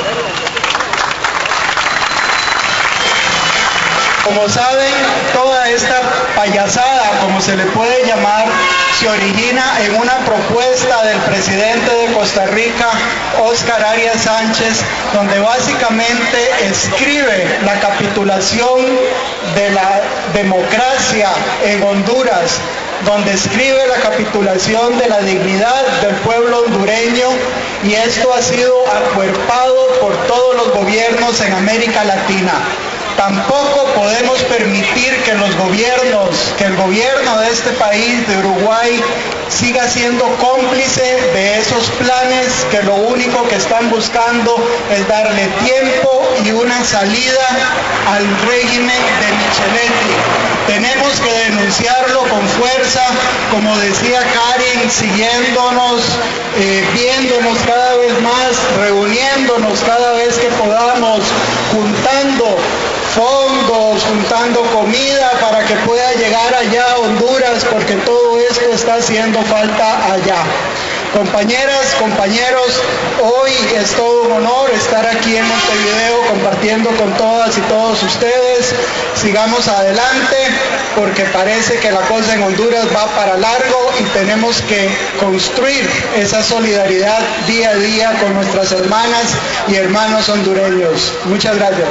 Como saben, toda esta payasada, como se le puede llamar, se origina en una propuesta del presidente de Costa Rica, Óscar Arias Sánchez, donde básicamente escribe la capitulación de la democracia en Honduras, donde escribe la capitulación de la dignidad del pueblo hondureño, y esto ha sido acuerpado por todos los gobiernos en América Latina. Tampoco podemos permitir que el gobierno de este país, de Uruguay, siga siendo cómplice de esos planes que lo único que están buscando es darle tiempo y una salida al régimen de Micheletti. Tenemos que denunciarlo con fuerza, como decía Karen, siguiéndonos, viéndonos cada vez más, reuniéndonos cada vez que podamos, juntando fondos, juntando comida para que pueda llegar allá a Honduras, porque todo esto está haciendo falta allá. Compañeras, compañeros, hoy es todo un honor estar aquí en Montevideo compartiendo con todas y todos ustedes. Sigamos adelante porque parece que la cosa en Honduras va para largo y tenemos que construir esa solidaridad día a día con nuestras hermanas y hermanos hondureños. Muchas gracias.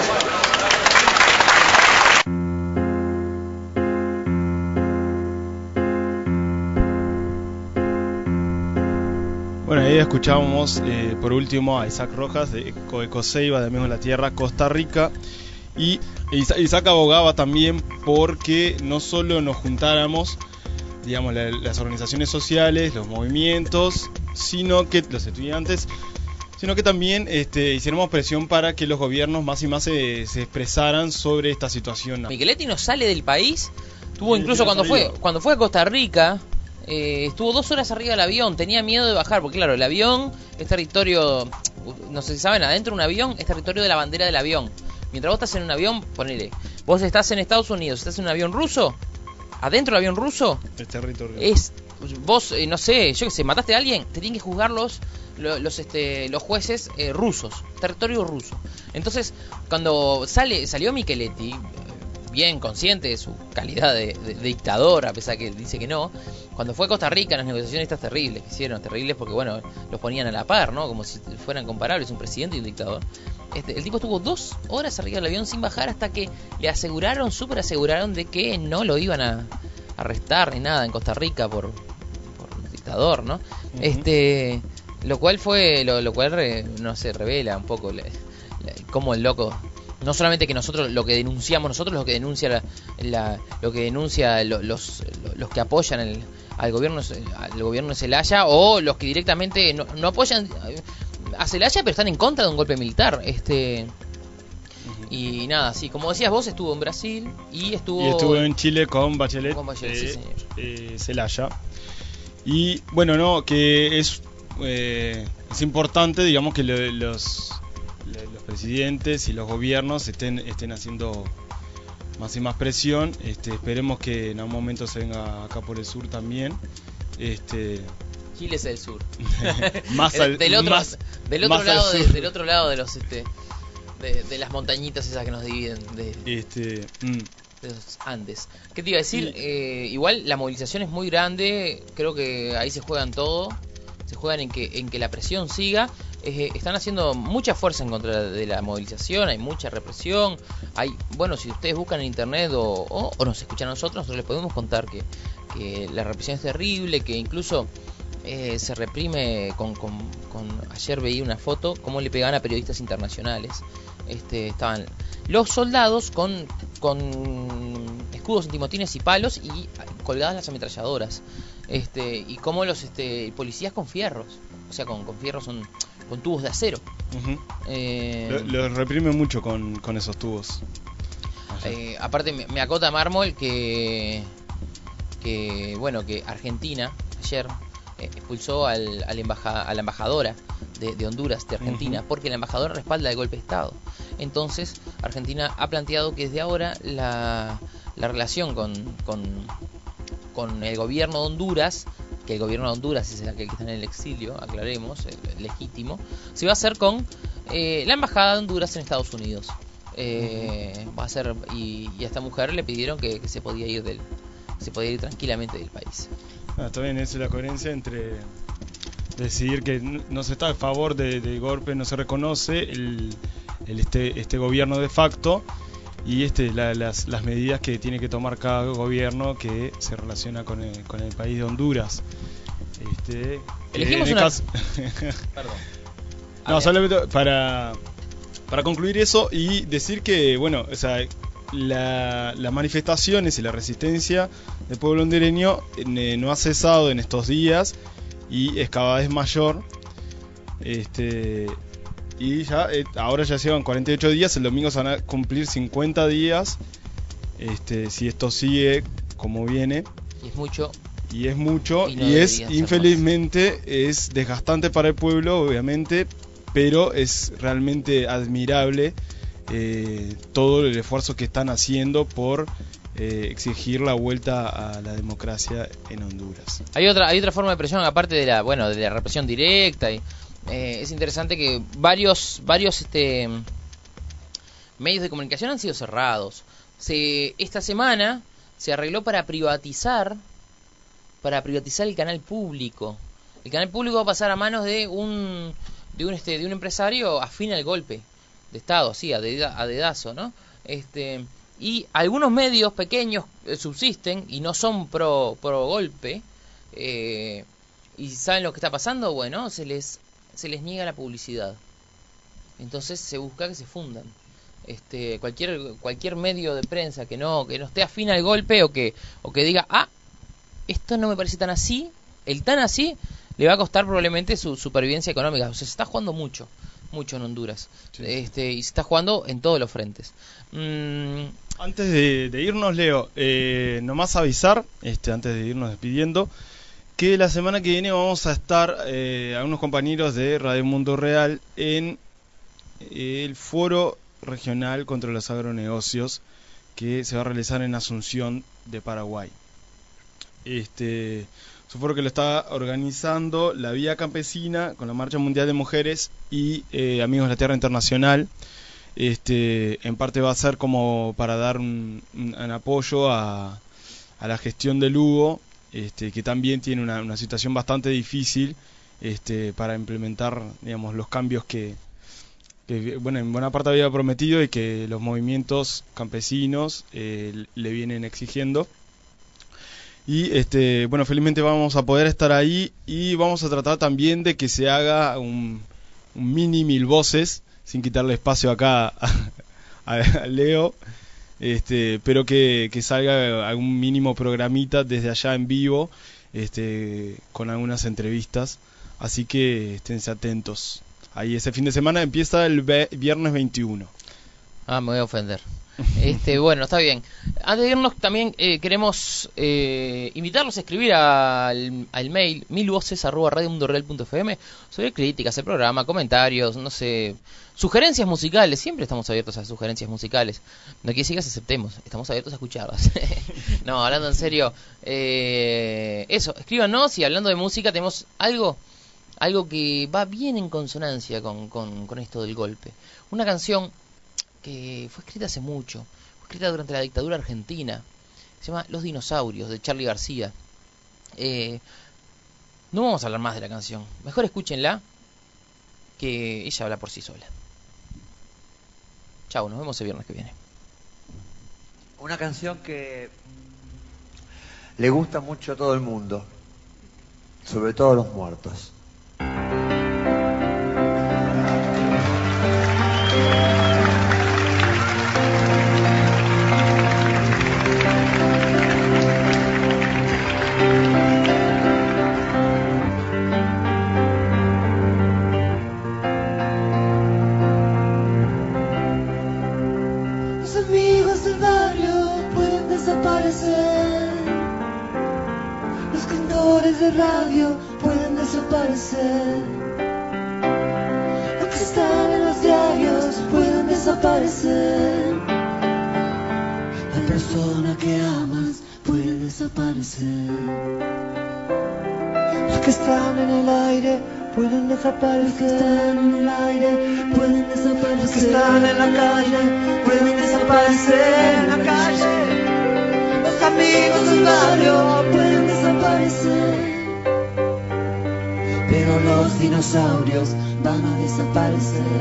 Bueno, ahí escuchábamos por último a Isaac Rojas de Ecoseiba, de Amigos de la Tierra, Costa Rica. Y Isaac abogaba también porque no solo nos juntáramos, digamos, las organizaciones sociales, los movimientos, sino que los estudiantes, sino que también hiciéramos presión para que los gobiernos más y más se expresaran sobre esta situación. Micheletti no sale del país, tuvo incluso cuando fue a Costa Rica. Estuvo 2 horas arriba del avión, tenía miedo de bajar, porque claro, el avión es territorio, no sé si saben, adentro de un avión es territorio de la bandera del avión. Mientras vos estás en un avión, ponele, vos estás en Estados Unidos, estás en un avión ruso, adentro del avión ruso, es territorio. Vos, no sé, yo qué sé, mataste a alguien, te tienen que juzgar los jueces rusos, territorio ruso. Entonces, cuando salió Micheletti, bien consciente de su calidad de dictador, a pesar que él dice que no, cuando fue a Costa Rica, las negociaciones estas terribles que hicieron, terribles porque bueno, los ponían a la par, ¿no? Como si fueran comparables, un presidente y un dictador. El tipo estuvo 2 horas arriba del avión sin bajar hasta que le súper aseguraron de que no lo iban a arrestar ni nada en Costa Rica por dictador, ¿no? Uh-huh. Lo cual no sé, revela un poco cómo el loco, no solamente que nosotros lo que denunciamos nosotros, lo que denuncia los que apoyan al gobierno de Zelaya, o los que directamente no apoyan a Zelaya pero están en contra de un golpe militar. Y nada, sí, como decías vos, estuvo en Brasil y estuvo en Chile con Bachelet, sí, señor. Zelaya. Y bueno, no, que es importante, digamos, que los presidentes y los gobiernos estén haciendo más y más presión. Esperemos que en algún momento se venga acá por el sur también. Chile es el sur. del otro lado de los de las montañitas esas que nos dividen de los Andes. ¿Qué te iba a decir? Sí. Igual la movilización es muy grande, creo que ahí se juegan todo. Se juegan en que la presión siga. Están haciendo mucha fuerza en contra de la movilización, hay mucha represión. Bueno, si ustedes buscan en internet o nos escuchan a nosotros les podemos contar que la represión es terrible, que incluso se reprime ayer veía una foto cómo le pegaban a periodistas internacionales. Estaban los soldados con escudos antimotines y palos y colgadas las ametralladoras. Y como los policías con fierros, o sea, con fierros con tubos de acero. Uh-huh. Lo reprime mucho con esos tubos. Aparte me acota Mármol que Argentina ayer expulsó a la embajadora de Honduras, de Argentina, uh-huh, porque la embajadora respalda el golpe de Estado. Entonces Argentina ha planteado que desde ahora la relación con el gobierno de Honduras, que el gobierno de Honduras es el que está en el exilio, aclaremos, el legítimo, se va a hacer con la embajada de Honduras en Estados Unidos. Va a ser, y a esta mujer le pidieron que se podía ir tranquilamente del país. Está bien, esa es la coherencia entre decidir que no se está a favor del golpe, no se reconoce este gobierno de facto, y las medidas que tiene que tomar cada gobierno que se relaciona con el país de Honduras. Elegimos Perdón. No, solamente para concluir eso y decir que, bueno, o sea, las manifestaciones y la resistencia del pueblo hondureño no ha cesado en estos días y es cada vez mayor. Y ya ahora ya llevan 48 días, el domingo se van a cumplir 50 días. Si esto sigue como viene. Y es mucho. Y es infelizmente es desgastante para el pueblo, obviamente, pero es realmente admirable todo el esfuerzo que están haciendo por exigir la vuelta a la democracia en Honduras. Hay otra forma de presión aparte de la represión directa y es interesante que varios medios de comunicación han sido cerrados. Esta semana se arregló para privatizar el canal público. El canal público va a pasar a manos de un empresario afín al golpe de Estado, sí, a dedazo, ¿no? Y algunos medios pequeños subsisten y no son pro golpe, y saben lo que está pasando, bueno, se les niega la publicidad. Entonces se busca que se fundan. Cualquier medio de prensa que no esté afín al golpe o que diga, esto no me parece tan así, el tan así le va a costar probablemente su supervivencia económica. O sea, se está jugando mucho en Honduras, sí. Y se está jugando en todos los frentes. Antes de irnos, Leo, nomás avisar, antes de irnos despidiendo, que la semana que viene vamos a estar algunos compañeros de Radio Mundo Real en el foro regional contra los agronegocios que se va a realizar en Asunción de Paraguay. Es un foro que lo está organizando la Vía Campesina con la Marcha Mundial de Mujeres y Amigos de la Tierra Internacional. En parte va a ser como para dar un apoyo a la gestión de Lugo, que también tiene una situación bastante difícil para implementar, digamos, los cambios que bueno, en buena parte había prometido y que los movimientos campesinos le vienen exigiendo. Y bueno, felizmente vamos a poder estar ahí y vamos a tratar también de que se haga un mini Mil Voces, sin quitarle espacio acá a Leo, pero que salga algún mínimo programita desde allá en vivo, con algunas entrevistas, así que esténse atentos. Ahí ese fin de semana empieza el viernes 21. Me voy a ofender. Bueno, está bien. Antes de irnos también queremos invitarlos a escribir al mail milvoces@radiomundoreal.fm sobre críticas al programa, comentarios, no sé, sugerencias musicales. Siempre estamos abiertos a sugerencias musicales. No quiere decir que las aceptemos, estamos abiertos a escucharlas. No, hablando en serio, eso, escríbanos. Y hablando de música, tenemos algo que va bien en consonancia con esto del golpe. Una canción que fue escrita hace mucho, fue escrita durante la dictadura argentina, se llama Los Dinosaurios, de Charly García. No vamos a hablar más de la canción, mejor escúchenla, que ella habla por sí sola. Chau, nos vemos el viernes que viene. Una canción que le gusta mucho a todo el mundo, sobre todo a los muertos. Los cantores de radio pueden desaparecer. Los que están en los diarios pueden desaparecer. La persona que amas puede desaparecer. Los que están en el aire pueden desaparecer. Los que están en el aire pueden desaparecer. Los que están en la calle pueden desaparecer. En la calle. Los amigos del barrio pueden desaparecer. Pero los dinosaurios van a desaparecer.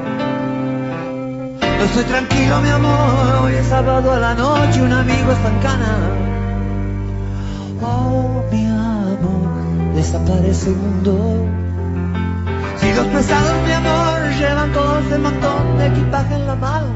No estoy tranquilo, mi amor. Hoy es sábado a la noche, un amigo está en cana. Oh, mi amor, desaparece el mundo. Si los pesados, mi amor, llevan todos el montón de equipaje en la mano.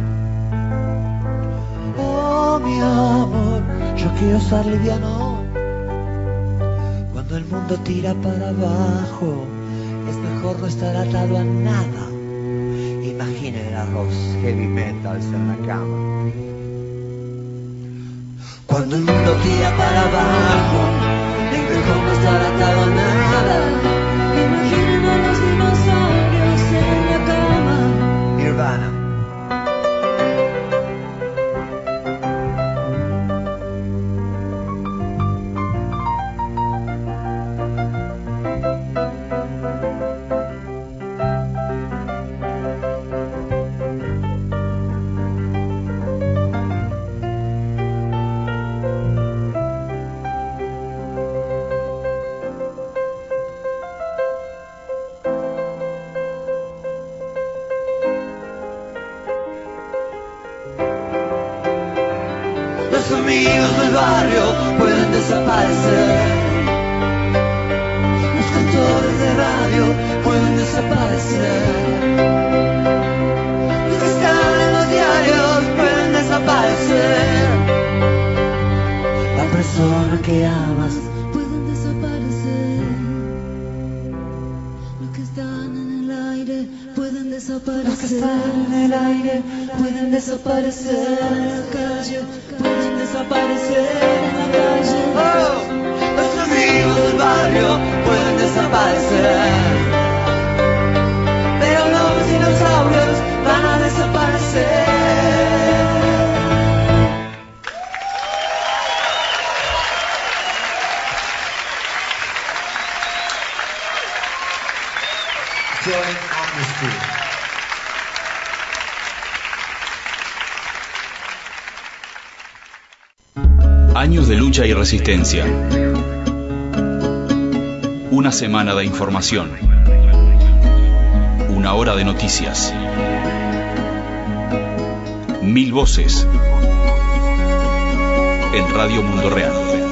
Oh, mi amor, yo quiero estar liviano. Cuando el mundo tira para abajo, es mejor no estar atado a nada. Imaginen a los heavy metals en la cama. Cuando el mundo tira para abajo, es mejor no estar atado a nada. Imaginen a los dinosaurios en la cama. Nirvana. Los amigos del barrio pueden desaparecer. Los cantores de radio pueden desaparecer. Los que están en los diarios pueden desaparecer. La persona que amas pueden desaparecer. Los que están en el aire pueden desaparecer. Los que están en el aire pueden desaparecer. En la calle pueden desaparecer. En la calle. Oh, los amigos del barrio pueden desaparecer. Pero los dinosaurios van a desaparecer. Join Amnesty. Años de lucha y resistencia. Una semana de información. Una hora de noticias. 1000 voces. En Radio Mundo Real.